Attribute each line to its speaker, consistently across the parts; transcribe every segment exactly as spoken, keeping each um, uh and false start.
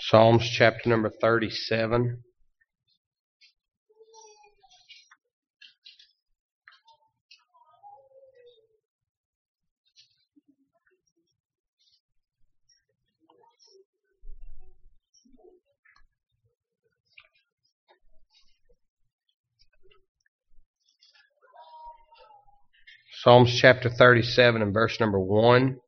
Speaker 1: Psalms chapter number thirty-seven. Psalms chapter thirty-seven and verse number one.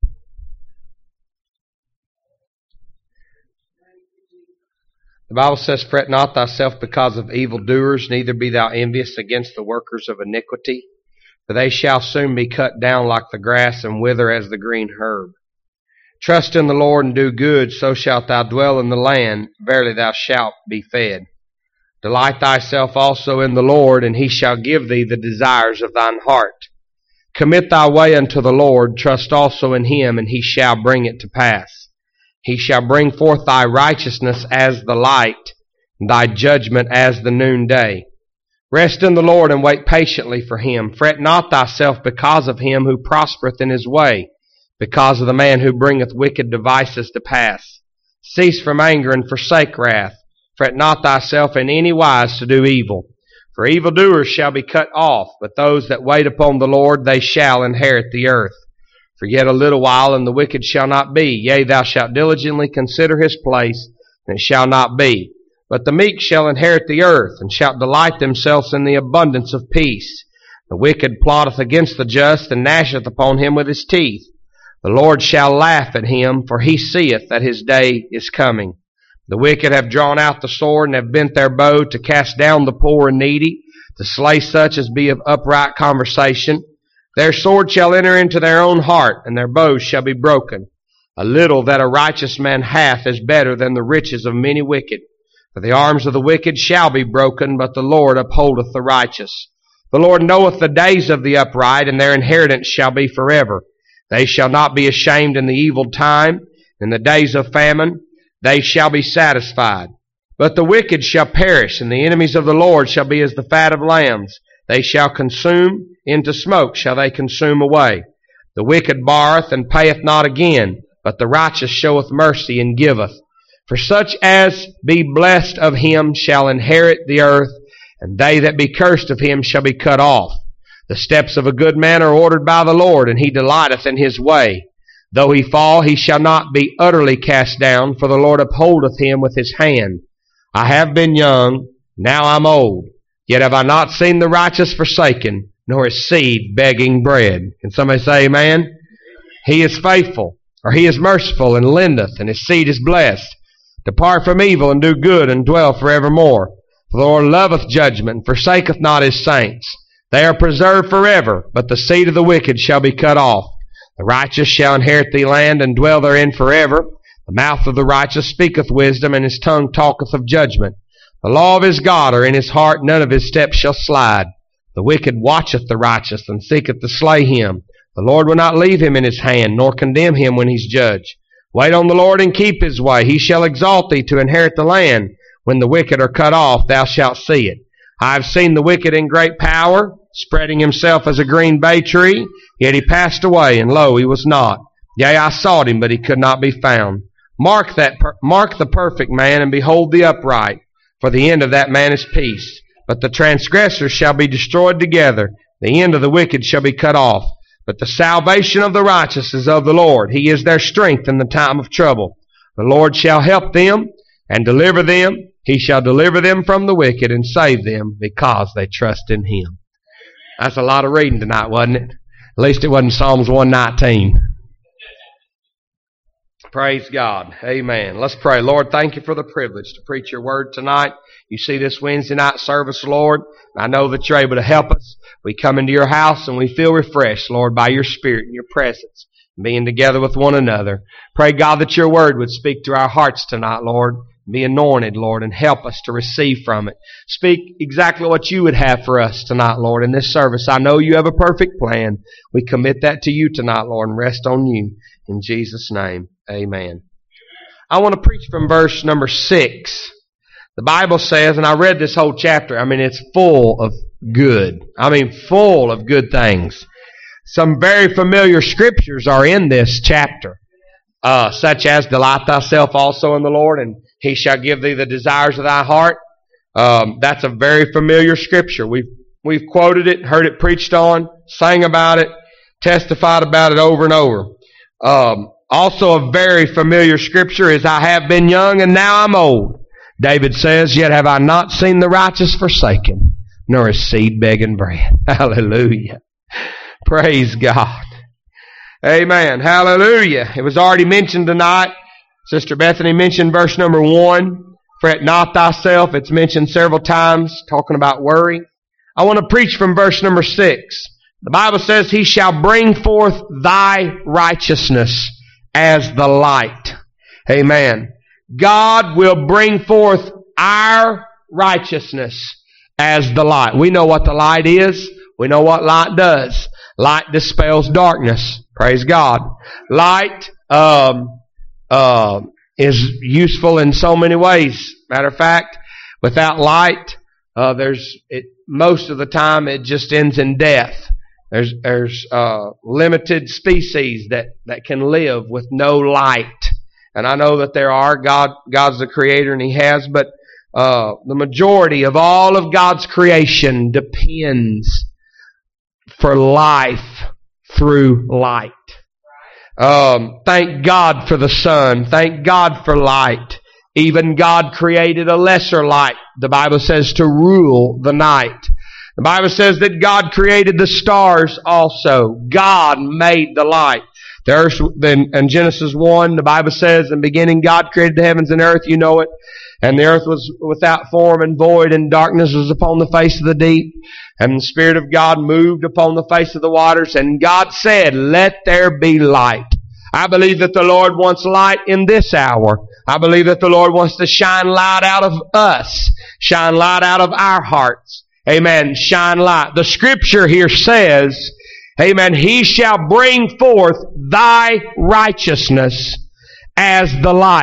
Speaker 1: The Bible says, "Fret not thyself because of evildoers, neither be thou envious against the workers of iniquity. For they shall soon be cut down like the grass, and wither as the green herb. Trust in the Lord and do good, so shalt thou dwell in the land. Verily thou shalt be fed. Delight thyself also in the Lord, and he shall give thee the desires of thine heart. Commit thy way unto the Lord, trust also in him, and he shall bring it to pass. He shall bring forth thy righteousness as the light, and thy judgment as the noonday. Rest in the Lord and wait patiently for him. Fret not thyself because of him who prospereth in his way, because of the man who bringeth wicked devices to pass. Cease from anger and forsake wrath. Fret not thyself in any wise to do evil. For evildoers shall be cut off, but those that wait upon the Lord, they shall inherit the earth. For yet a little while, and the wicked shall not be. Yea, thou shalt diligently consider his place, and it shall not be. But the meek shall inherit the earth, and shall delight themselves in the abundance of peace. The wicked plotteth against the just, and gnasheth upon him with his teeth. The Lord shall laugh at him, for he seeth that his day is coming. The wicked have drawn out the sword, and have bent their bow to cast down the poor and needy, to slay such as be of upright conversation. Their sword shall enter into their own heart, and their bows shall be broken. A little that a righteous man hath is better than the riches of many wicked. For the arms of the wicked shall be broken, but the Lord upholdeth the righteous. The Lord knoweth the days of the upright, and their inheritance shall be forever. They shall not be ashamed in the evil time. In the days of famine they shall be satisfied. But the wicked shall perish, and the enemies of the Lord shall be as the fat of lambs. They shall consume, into smoke shall they consume away. The wicked borroweth and payeth not again, but the righteous showeth mercy and giveth. For such as be blessed of him shall inherit the earth, and they that be cursed of him shall be cut off. The steps of a good man are ordered by the Lord, and he delighteth in his way. Though he fall, he shall not be utterly cast down, for the Lord upholdeth him with his hand. I have been young, now I'm old. Yet have I not seen the righteous forsaken, nor his seed begging bread. Can somebody say amen? He is faithful, or he is merciful, and lendeth, and his seed is blessed. Depart from evil, and do good, and dwell forevermore. For the Lord loveth judgment, and forsaketh not his saints. They are preserved forever, but the seed of the wicked shall be cut off. The righteous shall inherit the land, and dwell therein forever. The mouth of the righteous speaketh wisdom, and his tongue talketh of judgment. The law of his God are in his heart, none of his steps shall slide. The wicked watcheth the righteous, and seeketh to slay him. The Lord will not leave him in his hand, nor condemn him when he's judged. Wait on the Lord and keep his way. He shall exalt thee to inherit the land. When the wicked are cut off, thou shalt see it. I have seen the wicked in great power, spreading himself as a green bay tree. Yet he passed away, and lo, he was not. Yea, I sought him, but he could not be found. Mark that, mark the perfect man, and behold the upright. For the end of that man is peace. But the transgressors shall be destroyed together. The end of the wicked shall be cut off. But the salvation of the righteous is of the Lord. He is their strength in the time of trouble. The Lord shall help them and deliver them. He shall deliver them from the wicked and save them because they trust in him. That's a lot of reading tonight, wasn't it? At least it wasn't Psalms one nineteen. Praise God. Amen. Let's pray. Lord, thank you for the privilege to preach your word tonight. You see this Wednesday night service, Lord. I know that you're able to help us. We come into your house and we feel refreshed, Lord, by your spirit and your presence, being together with one another. Pray, God, that your word would speak to our hearts tonight, Lord. Be anointed, Lord, and help us to receive from it. Speak exactly what you would have for us tonight, Lord, in this service. I know you have a perfect plan. We commit that to you tonight, Lord, and rest on you. In Jesus' name, amen. I want to preach from verse number six. The Bible says, and I read this whole chapter, I mean, it's full of good. I mean, full of good things. Some very familiar scriptures are in this chapter, uh, such as, delight thyself also in the Lord, and He shall give thee the desires of thy heart. Um, that's a very familiar scripture. We've, we've quoted it, heard it preached on, sang about it, testified about it over and over. Um, also a very familiar scripture is, I have been young and now I'm old. David says, yet have I not seen the righteous forsaken, nor his seed begging bread. Hallelujah. Praise God. Amen. Hallelujah. It was already mentioned tonight. Sister Bethany mentioned verse number one. Fret not thyself. It's mentioned several times, talking about worry. I want to preach from verse number six. The Bible says, he shall bring forth thy righteousness as the light. Amen. God will bring forth our righteousness as the light. We know what the light is. We know what light does. Light dispels darkness. Praise God. Light um, uh, is useful in so many ways. Matter of fact, without light, uh, there's it, most of the time it just ends in death. There's there's uh, limited species that, that can live with no light. And I know that there are. God God's the creator and He has, but uh, the majority of all of God's creation depends for life through light. Um, thank God for the sun. Thank God for light. Even God created a lesser light, the Bible says, to rule the night. The Bible says that God created the stars also. God made the light. The earth, then in Genesis one, the Bible says, in the beginning God created the heavens and earth, you know it. And the earth was without form and void, and darkness was upon the face of the deep. And the Spirit of God moved upon the face of the waters. And God said, let there be light. I believe that the Lord wants light in this hour. I believe that the Lord wants to shine light out of us. Shine light out of our hearts. Amen. Shine light. The scripture here says, amen, he shall bring forth thy righteousness as the light.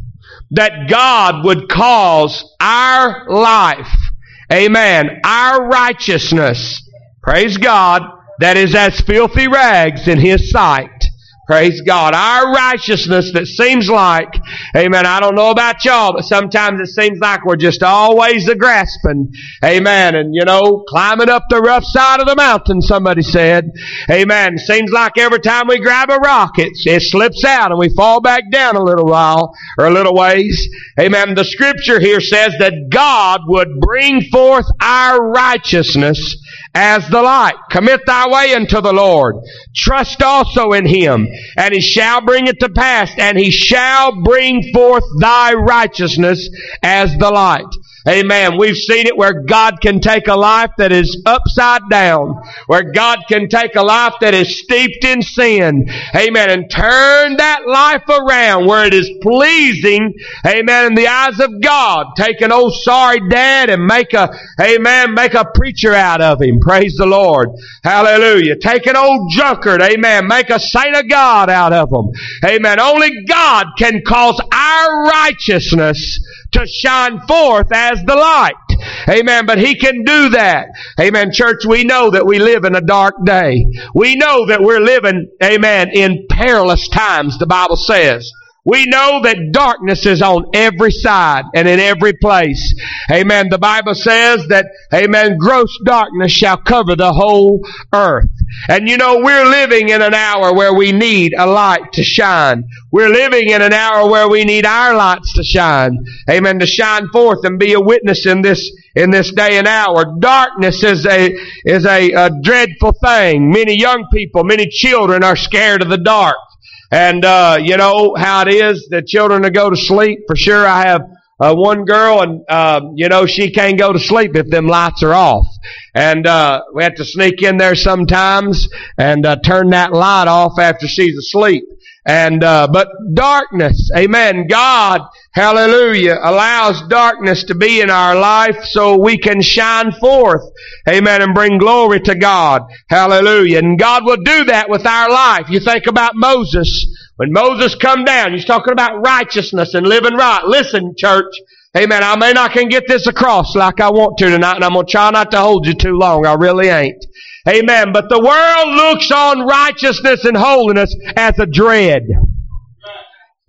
Speaker 1: That God would cause our life, amen, our righteousness, praise God, that is as filthy rags in His sight. Praise God. Our righteousness that seems like, amen, I don't know about y'all, but sometimes it seems like we're just always a grasping, amen, and you know, climbing up the rough side of the mountain, somebody said. Amen. Seems like every time we grab a rock, it, it slips out and we fall back down a little while, or a little ways. Amen. The scripture here says that God would bring forth our righteousness as the light. Commit thy way unto the Lord. Trust also in Him, and He shall bring it to pass, and He shall bring forth thy righteousness as the light. Amen. We've seen it where God can take a life that is upside down, where God can take a life that is steeped in sin, amen, and turn that life around where it is pleasing, amen, in the eyes of God. Take an old sorry dad and make a, amen, make a preacher out of him. Praise the Lord. Hallelujah. Take an old drunkard, amen, make a saint of God out of him. Amen. Only God can cause our righteousness to shine forth as the light. Amen. But He can do that. Amen. Church, we know that we live in a dark day. We know that we're living, amen, in perilous times, the Bible says. We know that darkness is on every side and in every place. Amen. The Bible says that, amen, gross darkness shall cover the whole earth. And you know, we're living in an hour where we need a light to shine. We're living in an hour where we need our lights to shine. Amen. To shine forth and be a witness in this, in this day and hour. Darkness is a, is a, a dreadful thing. Many young people, many children are scared of the dark. And, uh, you know how it is, the children to go to sleep. For sure, I have uh, one girl, and, uh, you know, she can't go to sleep if them lights are off. And, uh, we have to sneak in there sometimes and, uh, turn that light off after she's asleep. And, uh, but darkness, amen, God, hallelujah, allows darkness to be in our life so we can shine forth, amen, and bring glory to God, hallelujah. And God will do that with our life. You think about Moses. When Moses come down, he's talking about righteousness and living right. Listen, church, amen, I may not can get this across like I want to tonight, and I'm going to try not to hold you too long. I really ain't. Amen. But the world looks on righteousness and holiness as a dread.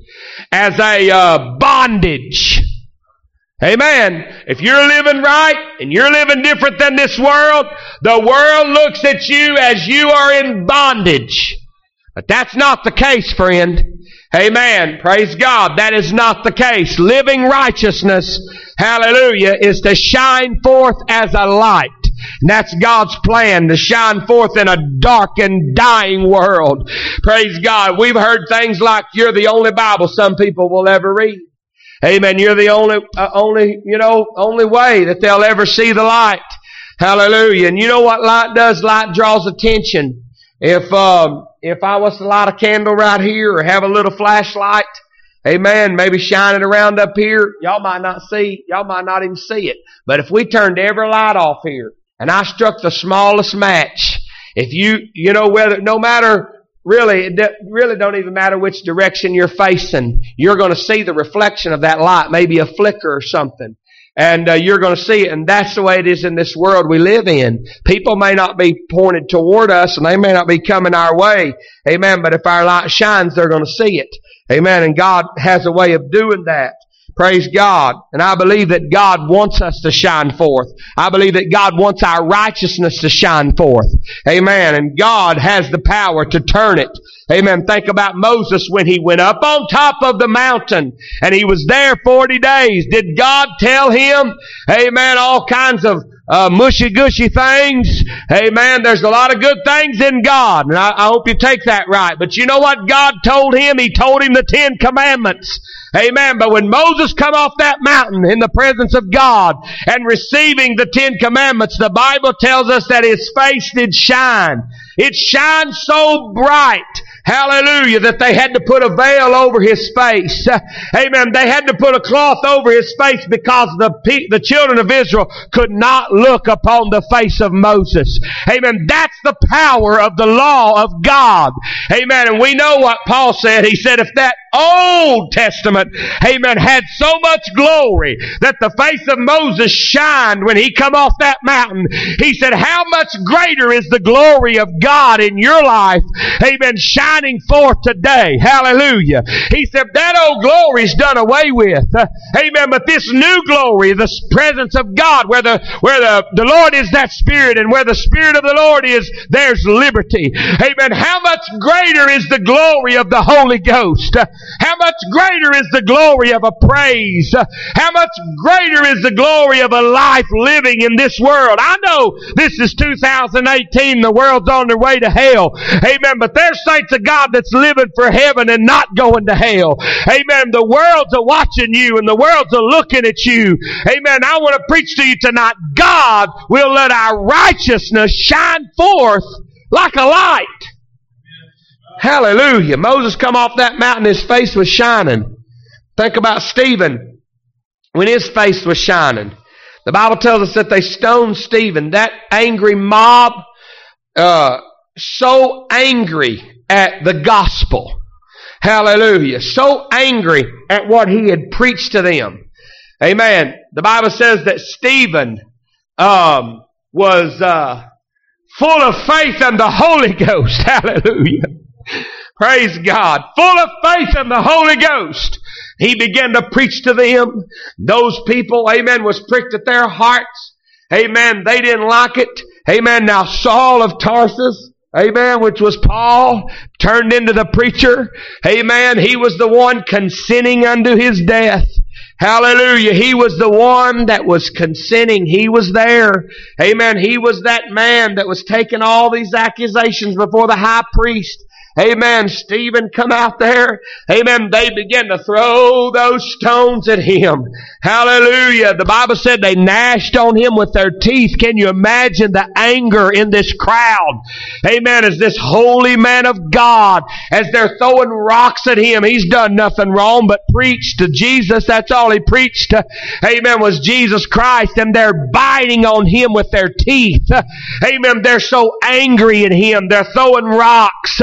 Speaker 1: as a uh, bondage. Amen. If you're living right and you're living different than this world, the world looks at you as you are in bondage. But that's not the case, friend. Amen. Praise God. That is not the case. Living righteousness, hallelujah, is to shine forth as a light. And that's God's plan, to shine forth in a dark and dying world. Praise God. We've heard things like, you're the only Bible some people will ever read. Amen. You're the only, uh, only, you know, only way that they'll ever see the light. Hallelujah. And you know what light does? Light draws attention. If, um, if I was to light a candle right here or have a little flashlight, amen, maybe shine it around up here, y'all might not see, y'all might not even see it. But if we turned every light off here and I struck the smallest match, if you, you know, whether, no matter, really, it really don't even matter which direction you're facing, you're going to see the reflection of that light, maybe a flicker or something. And uh, you're going to see it, and that's the way it is in this world we live in. People may not be pointed toward us, and they may not be coming our way. Amen. But if our light shines, they're going to see it. Amen. And God has a way of doing that. Praise God. And I believe that God wants us to shine forth. I believe that God wants our righteousness to shine forth. Amen. And God has the power to turn it. Amen. Think about Moses when he went up on top of the mountain and he was there forty days. Did God tell him, amen, all kinds of uh, mushy-gushy things? Amen. There's a lot of good things in God, and I, I hope you take that right. But you know what God told him? He told him the Ten Commandments. Amen. But when Moses come off that mountain in the presence of God and receiving the Ten Commandments, the Bible tells us that his face did shine. It shined so bright, hallelujah, that they had to put a veil over his face. Amen. They had to put a cloth over his face because the the children of Israel could not look upon the face of Moses. Amen. That's the power of the law of God. Amen. And we know what Paul said. He said, if that Old Testament, amen, had so much glory that the face of Moses shined when he come off that mountain, he said, how much greater is the glory of God in your life, amen, shining forth today. Hallelujah. He said, that old glory's done away with. Uh, amen. But this new glory, the presence of God, where the where the, the Lord is, that Spirit, and where the Spirit of the Lord is, there's liberty. Amen. How much greater is the glory of the Holy Ghost? Uh, How much greater is the glory of a praise? How much greater is the glory of a life living in this world? I know this is two thousand eighteen. The world's on their way to hell. Amen. But there's saints of God that's living for heaven and not going to hell. Amen. The world's a watching you and the world's a looking at you. Amen. I want to preach to you tonight. God will let our righteousness shine forth like a light. Hallelujah. Moses come off that mountain, his face was shining. Think about Stephen when his face was shining. The Bible tells us that they stoned Stephen. That angry mob, uh, so angry at the gospel. Hallelujah. So angry at what he had preached to them. Amen. The Bible says that Stephen um, was uh, full of faith in the Holy Ghost. Hallelujah. Praise God. Full of faith in the Holy Ghost. He began to preach to them. Those people, amen, was pricked at their hearts. Amen. They didn't like it. Amen. Now Saul of Tarsus, amen, which was Paul, turned into the preacher. Amen. He was the one consenting unto his death. Hallelujah. He was the one that was consenting. He was there. Amen. He was that man that was taking all these accusations before the high priest. Amen. Stephen come out there. Amen. They began to throw those stones at him. Hallelujah. The Bible said they gnashed on him with their teeth. Can you imagine the anger in this crowd? Amen. As this holy man of God, as they're throwing rocks at him, he's done nothing wrong but preached to Jesus. That's all he preached. Amen. Was Jesus Christ. And they're biting on him with their teeth. Amen. They're so angry at him. They're throwing rocks.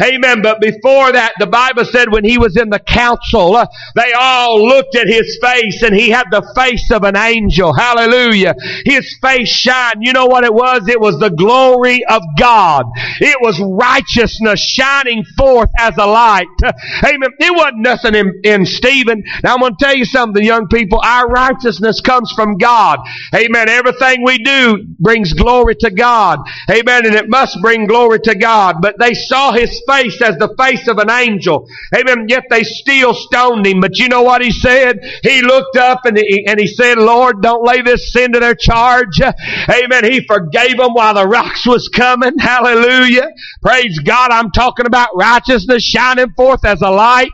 Speaker 1: Amen. But before that, the Bible said when he was in the council, uh, they all looked at his face, and he had the face of an angel. Hallelujah. His face shined. You know what it was? It was the glory of God. It was righteousness shining forth as a light. Amen. It wasn't nothing in, in Stephen. Now I'm going to tell you something, young people. Our righteousness comes from God. Amen. Everything we do brings glory to God. Amen. And it must bring glory to God. But they saw his face as the face of an angel. Amen. Yet they still stoned him. But you know what he said? He looked up and he, and he said, Lord, don't lay this sin to their charge. Amen. He forgave them while the rocks was coming. Hallelujah. Praise God. I'm talking about righteousness shining forth as a light.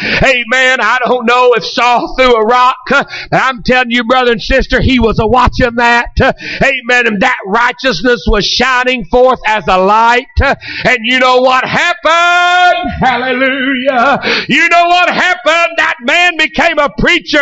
Speaker 1: Amen. I don't know if Saul threw a rock. I'm telling you, brother and sister, he was a watching that. Amen. And that righteousness was shining forth as a light. And you know what happened? Hallelujah. You know what happened? That man became a preacher.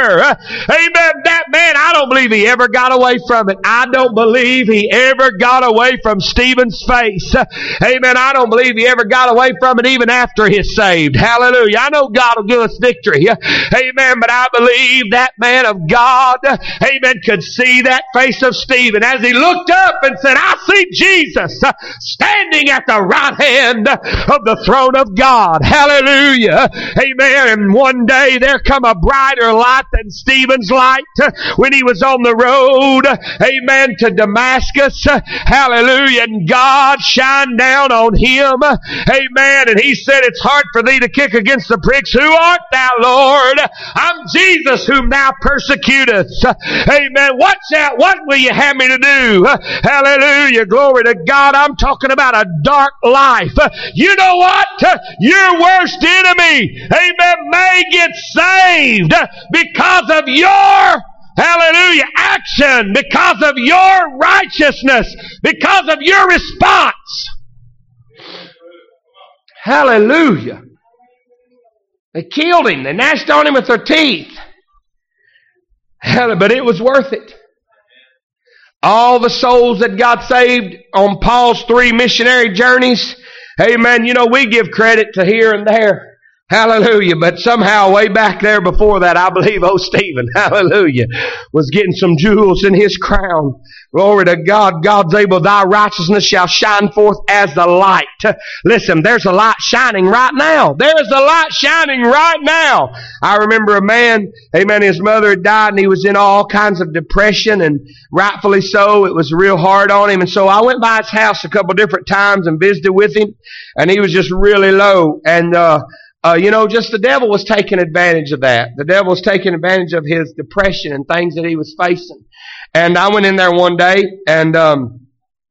Speaker 1: Amen. That man, I don't believe he ever got away from it. I don't believe he ever got away from Stephen's face. Amen. I don't believe he ever got away from it even after he's saved. Hallelujah. I know God will give us victory. Amen. But I believe that man of God, amen, could see that face of Stephen as he looked up and said, I see Jesus standing at the right hand of the throne of God. Hallelujah. Amen. And one day there come a brighter light than Stephen's light when he was on the road, amen, to Damascus. Hallelujah. And God shined down on him. Amen. And he said, it's hard for thee to kick against the pricks. Who art thou, Lord? I'm Jesus whom thou persecutest. Amen. What shall, what will you have me to do? Hallelujah. Glory to God. I'm talking about a dark life. You know what? Your worst enemy, amen, may get saved because of your, hallelujah, action, because of your righteousness, because of your response. Hallelujah. They killed him. They gnashed on him with their teeth. But it was worth it. All the souls that got saved on Paul's three missionary journeys, amen, you know, we give credit to here and there. Hallelujah. But somehow way back there before that, I believe old Stephen, hallelujah, was getting some jewels in his crown. Glory to God. God's able, thy righteousness shall shine forth as the light. Listen, there's a light shining right now. There is a light shining right now. I remember a man, amen, his mother had died and he was in all kinds of depression, and rightfully so. It was real hard on him. And so I went by his house a couple different times and visited with him, and he was just really low. And, uh, Uh, you know, just the devil was taking advantage of that. The devil was taking advantage of his depression and things that he was facing. And I went in there one day, and um,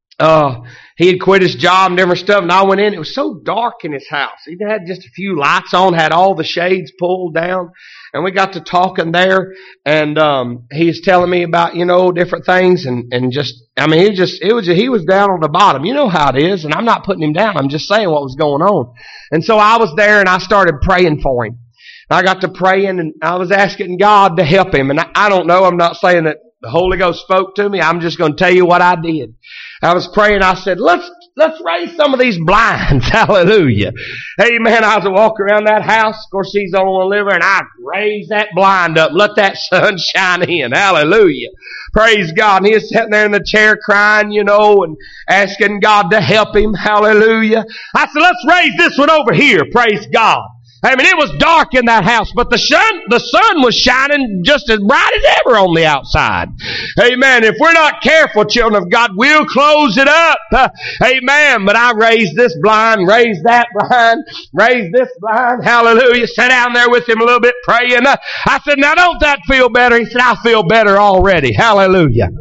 Speaker 1: uh, he had quit his job and different stuff, and I went in. It was so dark in his house. He had just a few lights on, had all the shades pulled down. And we got to talking there, and um, he was telling me about, you know, different things, and, and just, I mean, he just, it was, he was down on the bottom. You know how it is, and I'm not putting him down. I'm just saying what was going on. And so I was there, and I started praying for him. I got to praying, and I was asking God to help him. And I, I don't know, I'm not saying that the Holy Ghost spoke to me. I'm just going to tell you what I did. I was praying. I said, let's, let's raise some of these blinds. Hallelujah. Amen. I was walking around that house. Of course, he's the only one living, and I raised that blind up. Let that sun shine in. Hallelujah. Praise God. And he was sitting there in the chair crying, you know, and asking God to help him. Hallelujah. I said, let's raise this one over here. Praise God. I mean, it was dark in that house, but the sun, the sun was shining just as bright as ever on the outside. Amen. If we're not careful, children of God, we'll close it up. Uh, amen. But I raised this blind, raised that blind, raised this blind. Hallelujah. Sat down there with him a little bit praying. Uh, I said, now don't that feel better? He said, I feel better already. Hallelujah.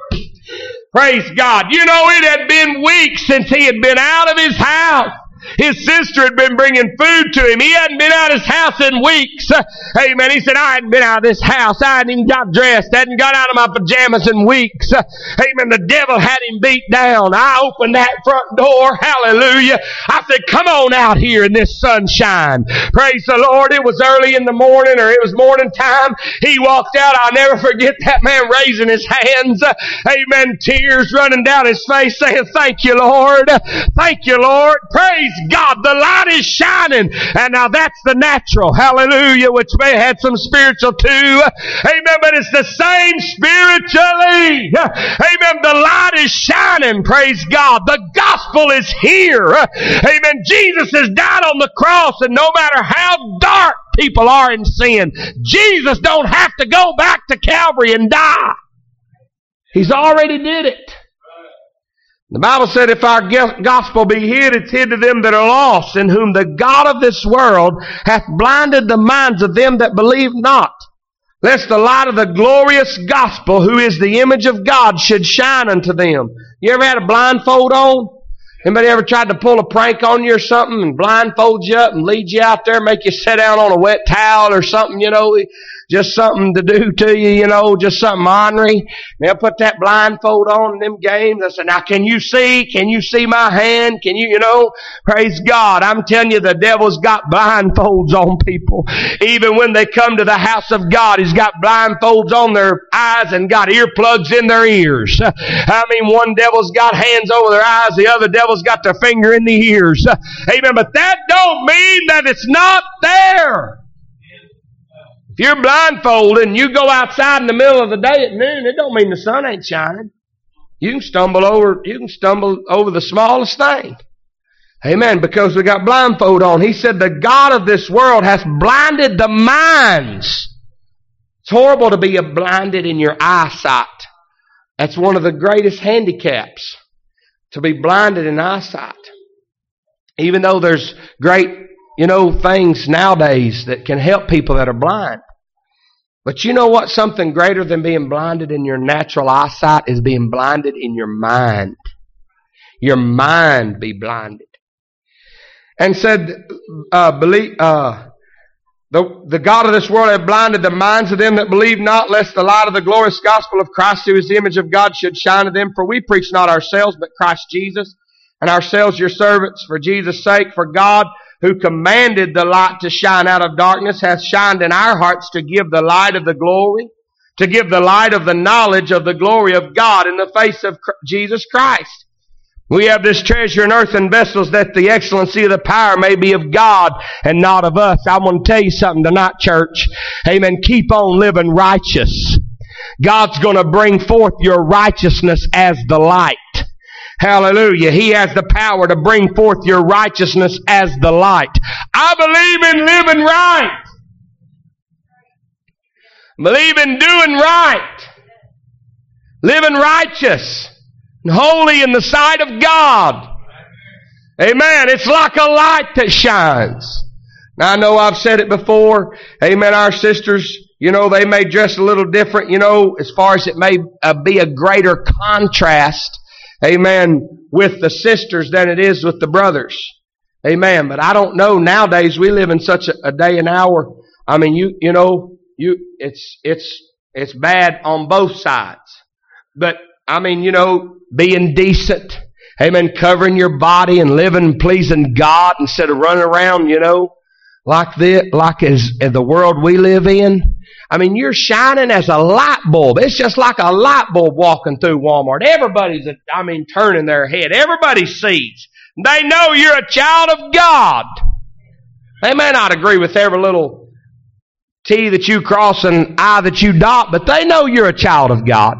Speaker 1: Praise God. You know, it had been weeks since he had been out of his house. His sister had been bringing food to him. He hadn't been out of his house in weeks. Amen. He said, I hadn't been out of this house. I hadn't even got dressed. I hadn't got out of my pajamas in weeks. Amen. The devil had him beat down. I opened that front door. Hallelujah. I said, come on out here in this sunshine. Praise the Lord. It was early in the morning, or it was morning time. He walked out. I'll never forget that man raising his hands. Amen. Tears running down his face saying, thank you, Lord. Thank you, Lord. Praise Praise God. The light is shining. And now that's the natural. Hallelujah. Which may have had some spiritual too. Amen. But it's the same spiritually. Amen. The light is shining. Praise God. The gospel is here. Amen. Jesus has died on the cross, and no matter how dark people are in sin, Jesus don't have to go back to Calvary and die. He's already did it. The Bible said if our gospel be hid, it's hid to them that are lost, in whom the God of this world hath blinded the minds of them that believe not, lest the light of the glorious gospel, who is the image of God, should shine unto them. You ever had a blindfold on? Anybody ever tried to pull a prank on you or something and blindfold you up and lead you out there, make you sit down on a wet towel or something, you know, just something to do to you, you know, just something ornery. They'll put that blindfold on in them games. I said, now can you see? Can you see my hand? Can you, you know, praise God. I'm telling you, the devil's got blindfolds on people. Even when they come to the house of God, he's got blindfolds on their eyes and got earplugs in their ears. I mean, one devil's got hands over their eyes, the other devil's got their finger in the ears. Amen. But that don't mean that it's not there. If you're blindfolded and you go outside in the middle of the day at noon, it don't mean the sun ain't shining. You can stumble over, you can stumble over the smallest thing. Amen. Because we got blindfold on. He said the God of this world hath blinded the minds. It's horrible to be blinded in your eyesight. That's one of the greatest handicaps, to be blinded in eyesight. Even though there's great, you know, things nowadays that can help people that are blind. But you know what? Something greater than being blinded in your natural eyesight is being blinded in your mind. Your mind be blinded. And said, uh, believe, uh, the, the God of this world hath blinded the minds of them that believe not, lest the light of the glorious gospel of Christ, who is the image of God, should shine to them. For we preach not ourselves, but Christ Jesus, and ourselves your servants for Jesus' sake. For God, who commanded the light to shine out of darkness, hath shined in our hearts to give the light of the glory, to give the light of the knowledge of the glory of God in the face of Jesus Christ. We have this treasure in earthen vessels, that the excellency of the power may be of God and not of us. I want to tell you something tonight, church. Amen. Keep on living righteous. God's going to bring forth your righteousness as the light. Hallelujah. He has the power to bring forth your righteousness as the light. I believe in living right. Believe in doing right. Living righteous and holy in the sight of God. Amen. It's like a light that shines. Now I know I've said it before. Amen. Our sisters, you know, they may dress a little different, you know, as far as it may uh, be a greater contrast. Amen, with the sisters than it is with the brothers. Amen. But I don't know, nowadays we live in such a, a day and hour. I mean, you you know, you it's it's it's bad on both sides. But I mean, you know, being decent. Amen. Covering your body and living and pleasing God instead of running around, you know, like this, like as, as the world we live in. I mean, you're shining as a light bulb. It's just like a light bulb walking through Walmart. Everybody's, I mean, turning their head. Everybody sees. They know you're a child of God. They may not agree with every little T that you cross and I that you dot, but they know you're a child of God.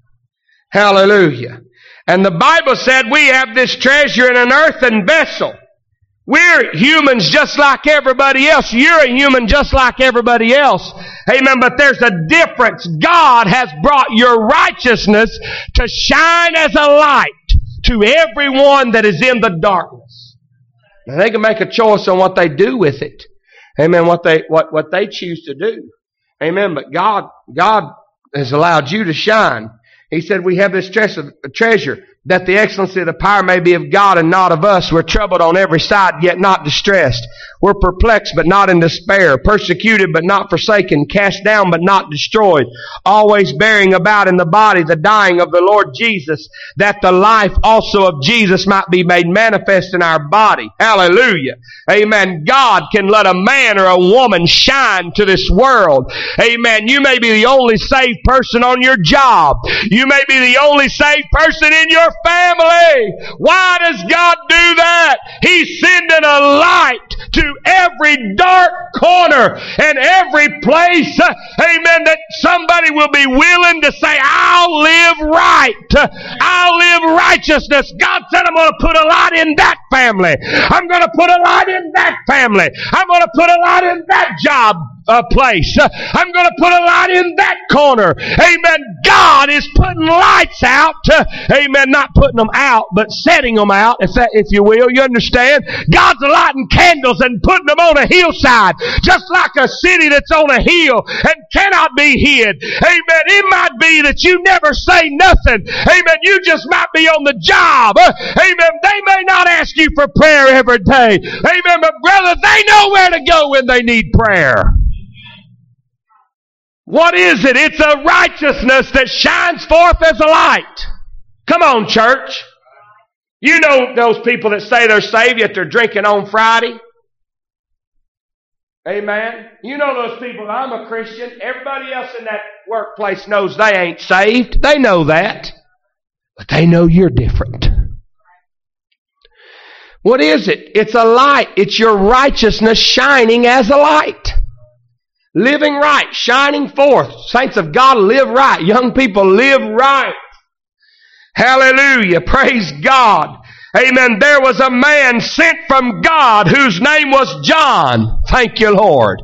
Speaker 1: Hallelujah. And the Bible said we have this treasure in an earthen vessel. We're humans just like everybody else. You're a human just like everybody else. Amen. But there's a difference. God has brought your righteousness to shine as a light to everyone that is in the darkness. Now they can make a choice on what they do with it. Amen. What they what, what they choose to do. Amen. But God God has allowed you to shine. He said we have this treasure, that the excellency of the power may be of God and not of us. We're troubled on every side, yet not distressed. We're perplexed, but not in despair. Persecuted, but not forsaken. Cast down, but not destroyed. Always bearing about in the body the dying of the Lord Jesus, that the life also of Jesus might be made manifest in our body. Hallelujah. Amen. God can let a man or a woman shine to this world. Amen. You may be the only saved person on your job. You may be the only saved person in your family. Why does God do that? He's sending a light to every dark corner and every place, uh, amen, that somebody will be willing to say, I'll live right. I'll live righteousness. God said, I'm going to put a light in that family. I'm going to put a light in that family. I'm going to put a light in that job uh, place. Uh, I'm going to put a light in that corner. Amen. God is putting lights out. Uh, amen. Not putting them out, but setting them out, if that, if you will. You understand? God's lighting candles and putting them on a hillside, just like a city that's on a hill and cannot be hid. Amen. It might be that you never say nothing. Amen. You just might be on the job. Uh, amen. They may not ask you for prayer every day. Amen. But brother, they know where to go when they need prayer. What is it? It's a righteousness that shines forth as a light. Come on, church. You know those people that say they're saved yet they're drinking on Friday. Amen. You know those people, I'm a Christian. Everybody else in that workplace knows they ain't saved. They know that. But they know you're different. What is it? It's a light. It's your righteousness shining as a light. Living right, shining forth. Saints of God, live right. Young people, live right. Hallelujah. Praise God. Amen. There was a man sent from God whose name was John. Thank you, Lord.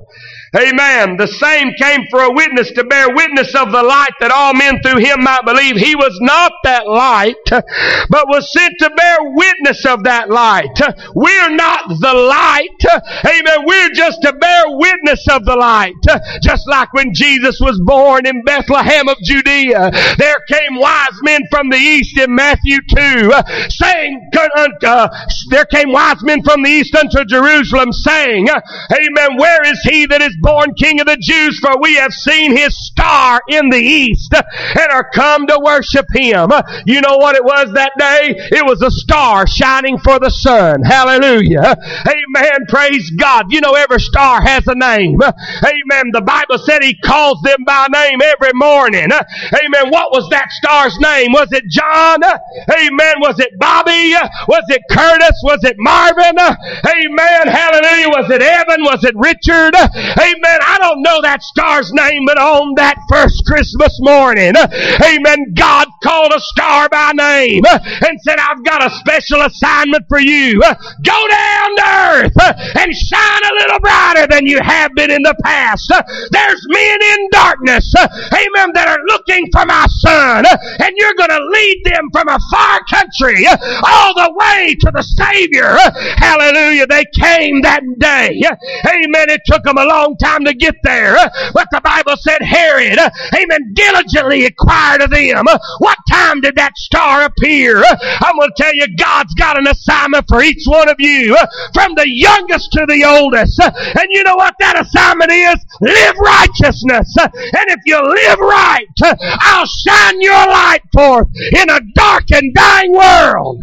Speaker 1: Amen. The same came for a witness, to bear witness of the light, that all men through him might believe. He was not that light, but was sent to bear witness of that light. We're not the light. Amen. We're just to bear witness of the light. Just like when Jesus was born in Bethlehem of Judea, there came wise men from the east in Matthew two, saying, uh, there came wise men from the east unto Jerusalem, saying, amen, where is he that is born King of the Jews? For we have seen his star in the east and are come to worship him. You know what it was that day? It was a star shining for the sun. Hallelujah. Amen. Praise God. You know every star has a name. Amen. The Bible said he calls them by name every morning. Amen. What was that star's name? Was it John? Amen. Was it Bobby? Was it Curtis? Was it Marvin? Amen. Hallelujah. Was it Evan? Was it Richard? Amen. I don't know that star's name, but on that first Christmas morning, amen, God called a star by name and said, I've got a special assignment for you. Go down to earth and shine a little brighter than you have been in the past. There's men in darkness, amen, that are looking for my son, and you're going to lead them from a far country all the way to the Savior. Hallelujah. They came that day. Amen. It took them a long time to get there, but the Bible said Herod, amen, diligently inquired of them, what time did that star appear? I'm going to tell you, God's got an assignment for each one of you, from the youngest to the oldest. And you know what that assignment is? Live righteousness. And if you live right, I'll shine your light forth in a dark and dying world.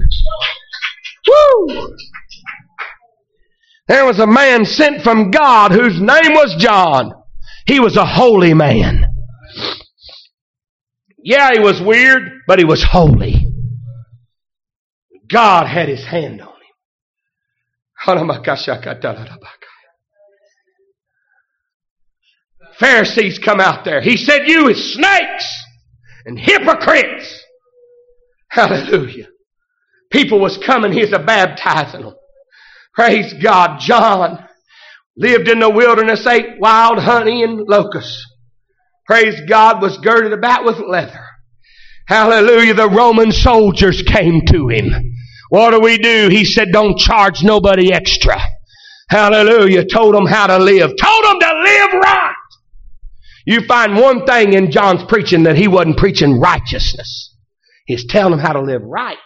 Speaker 1: Woo! There was a man sent from God whose name was John. He was a holy man. Yeah, he was weird, but he was holy. God had his hand on him. Pharisees come out there. He said, you is snakes and hypocrites. Hallelujah. People was coming here to baptizing them. Praise God. John lived in the wilderness, ate wild honey and locusts. Praise God, was girded about with leather. Hallelujah. The Roman soldiers came to him. What do we do? He said, don't charge nobody extra. Hallelujah. Told them how to live. Told them to live right. You find one thing in John's preaching, that he wasn't preaching righteousness. He's telling them how to live right.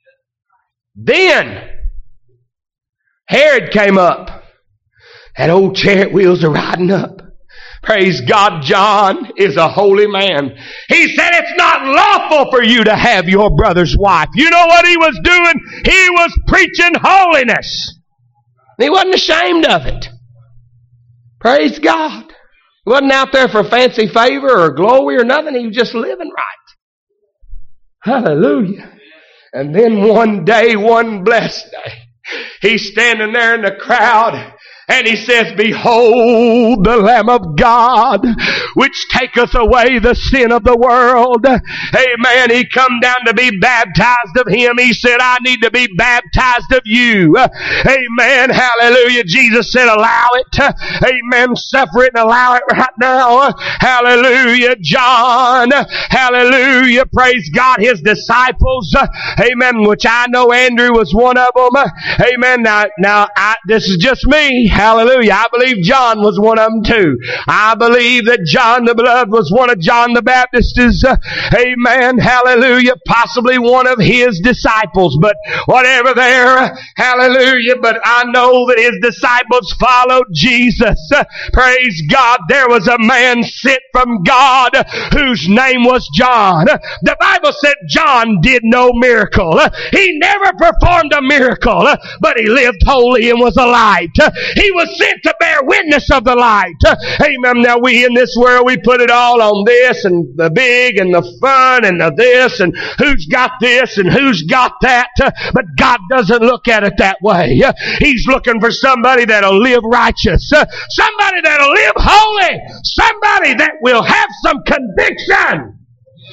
Speaker 1: Then Herod came up. That old chariot wheels are riding up. Praise God, John is a holy man. He said it's not lawful for you to have your brother's wife. You know what he was doing? He was preaching holiness. He wasn't ashamed of it. Praise God. He wasn't out there for fancy favor or glory or nothing. He was just living right. Hallelujah. And then one day, one blessed day, he's standing there in the crowd, and he says, behold the Lamb of God, which taketh away the sin of the world. Amen. He come down to be baptized of him. He said, I need to be baptized of you. Amen. Hallelujah. Jesus said, allow it. Amen. Suffer it and allow it right now. Hallelujah. John. Hallelujah. Praise God. His disciples. Amen. Which I know Andrew was one of them. Amen. Now, now I, this is just me. Hallelujah. I believe John was one of them too. I believe that John the Beloved was one of John the Baptist's, uh, amen, hallelujah, possibly one of his disciples, but whatever there, hallelujah, but I know that his disciples followed Jesus. Uh, praise God. There was a man sent from God whose name was John. The Bible said John did no miracle. Uh, he never performed a miracle, uh, but he lived holy and was a light. Uh, he was sent to bear witness of the light. Amen. Now we in this world, we put it all on this and the big and the fun and the this and who's got this and who's got that. But God doesn't look at it that way. He's looking for somebody that'll live righteous. Somebody that'll live holy. Somebody that will have some conviction.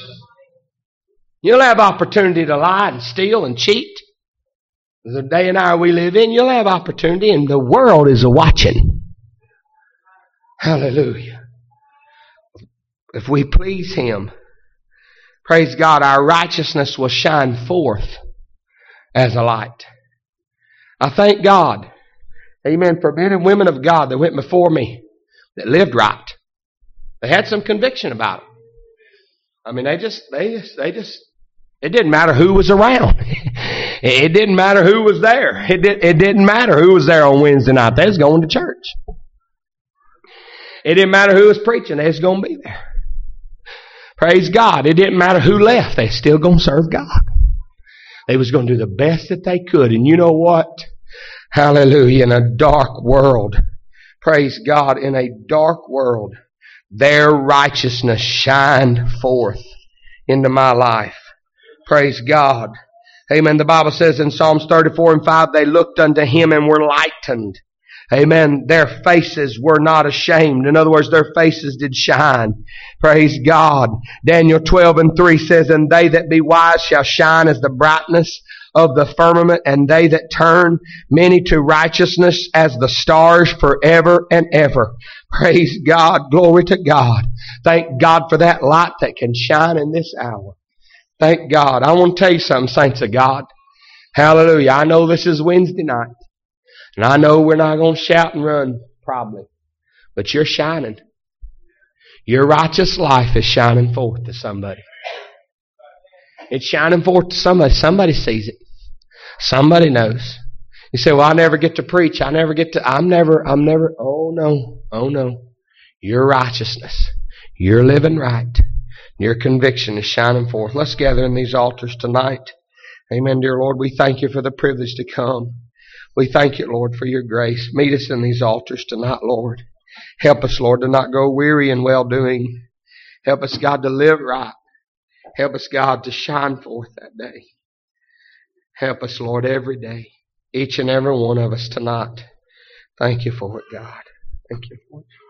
Speaker 1: You'll have opportunity to lie and steal and cheat. The day and hour we live in, you'll have opportunity, and the world is a-watching. Hallelujah. If we please Him, praise God, our righteousness will shine forth as a light. I thank God, amen, for men and women of God that went before me, that lived right. They had some conviction about it. I mean, they just, they just, they just, it didn't matter who was around. It didn't matter who was there. It, did, it didn't matter who was there on Wednesday night. They was going to church. It didn't matter who was preaching. They was going to be there. Praise God. It didn't matter who left. They still going to serve God. They was going to do the best that they could. And you know what? Hallelujah. In a dark world, praise God, in a dark world, their righteousness shined forth into my life. Praise God. Amen. The Bible says in Psalms thirty-four and five, they looked unto Him and were lightened. Amen. Their faces were not ashamed. In other words, their faces did shine. Praise God. Daniel twelve and three says, and they that be wise shall shine as the brightness of the firmament, and they that turn many to righteousness as the stars forever and ever. Praise God. Glory to God. Thank God for that light that can shine in this hour. Thank God. I want to tell you something, saints of God. Hallelujah. I know this is Wednesday night. And I know we're not going to shout and run, probably. But you're shining. Your righteous life is shining forth to somebody. It's shining forth to somebody. Somebody sees it. Somebody knows. You say, well, I never get to preach. I never get to, I'm never, I'm never, oh no, oh no. Your righteousness. You're living right. Your conviction is shining forth. Let's gather in these altars tonight. Amen, dear Lord. We thank you for the privilege to come. We thank you, Lord, for your grace. Meet us in these altars tonight, Lord. Help us, Lord, to not go weary in well-doing. Help us, God, to live right. Help us, God, to shine forth that day. Help us, Lord, every day. Each and every one of us tonight. Thank you for it, God. Thank you for it.